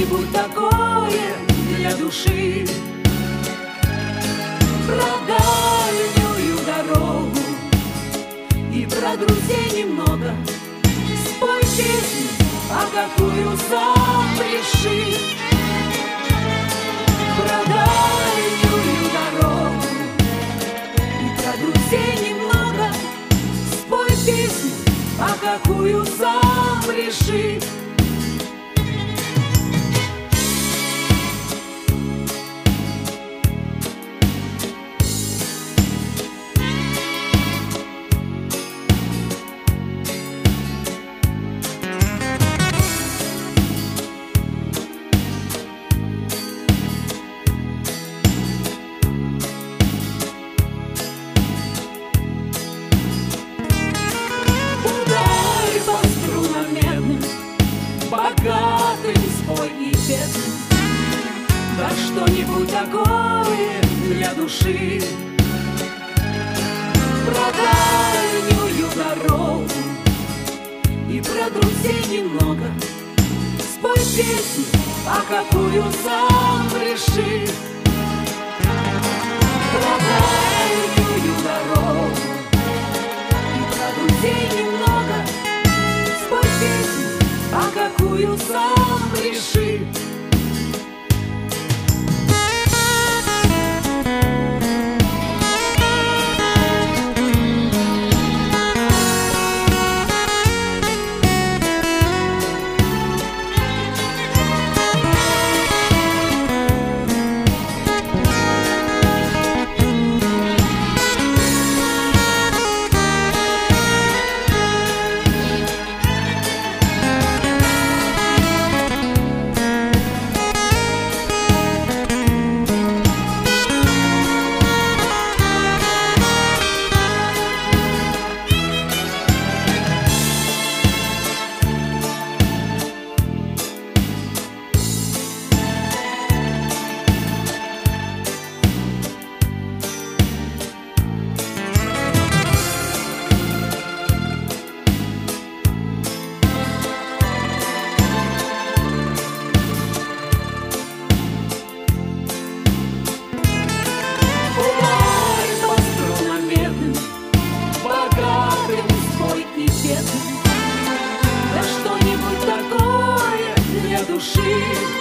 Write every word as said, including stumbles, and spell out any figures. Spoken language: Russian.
что-нибудь такое для души. Про дальнюю дорогу и про друзей немного. Спой песню, а какую сам реши. Про дальнюю дорогу и про друзей немного. Спой песню, а какую сам реши. Богатым спой и бедным, да что-нибудь такое для души. Про дальнюю дорогу и про друзей немного. Спой песню, а какую сам реши. Про дальнюю дорогу и про друзей немного. Спой песню, а какую сам реши. Да что-нибудь такое для души.